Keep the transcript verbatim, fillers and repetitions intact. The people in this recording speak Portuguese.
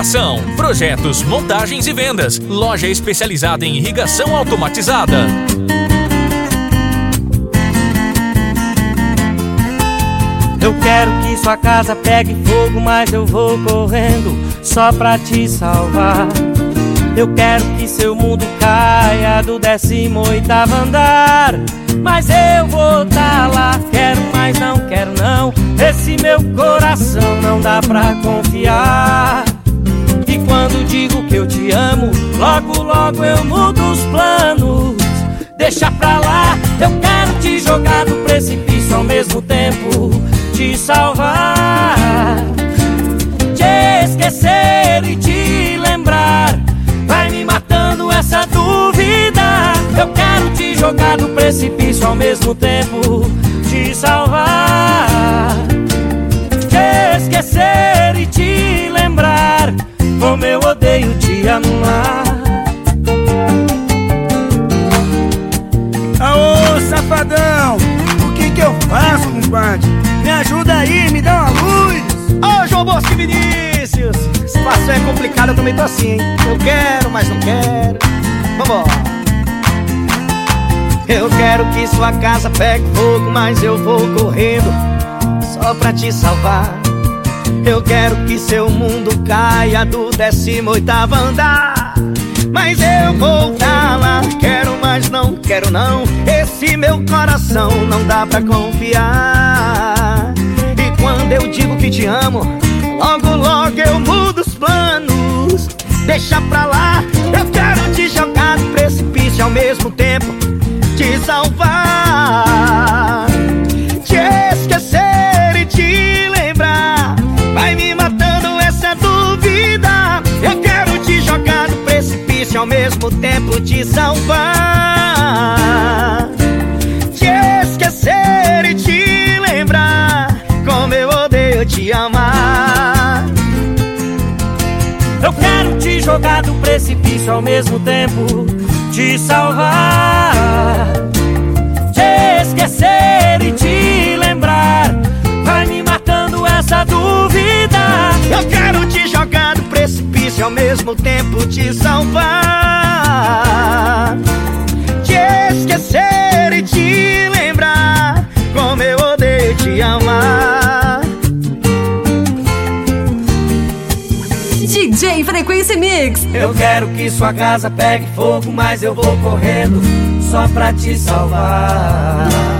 Irrigação, projetos, montagens e vendas. Loja especializada em irrigação automatizada. Eu quero que sua casa pegue fogo, mas eu vou correndo só pra te salvar. Eu quero que seu mundo caia do décimo oitavo andar, mas eu vou tá lá. Quero, mas não quero não. Esse meu coração não dá pra confiar. E quando digo que eu te amo, logo, logo eu mudo os planos. Deixa pra lá. Eu quero te jogar do precipício, ao mesmo tempo te salvar. Te esquecer e te lembrar vai me matando essa dúvida. Eu quero te jogar do precipício, ao mesmo tempo te salvar. Te esquecer e te lembrar como eu odeio te amar. Aô, safadão, o que que eu faço, compadre? Me ajuda aí, me dá uma luz. Ô, João Bosco e Vinícius, a situação é complicada, eu também tô assim, hein? Eu quero, mas não quero. Vambora. Eu quero que sua casa pegue fogo, mas eu vou correndo só pra te salvar. Eu quero que seu mundo caia do décimo oitavo andar, mas eu vou tá lá. Quero, mas não quero não. Esse meu coração não dá pra confiar. E quando eu digo que te amo, logo, logo eu mudo os planos. Deixa pra lá. Eu quero te jogar do precipício, ao mesmo tempo te salvar. Te esquecer e te lembrar vai me matando essa dúvida. Eu quero te jogar do precipício, ao mesmo tempo te salvar. Te esquecer e te lembrar como eu odeio te amar. Eu quero te jogar do precipício, ao mesmo tempo te salvar. Te esquecer e te lembrar vai me matando essa dúvida. Eu quero te jogar do precipício, ao mesmo tempo te salvar. Te esquecer e te lembrar como eu odeio te amar. D J Frequência Mix. Eu quero que sua casa pegue fogo, mas eu vou correndo só pra te salvar.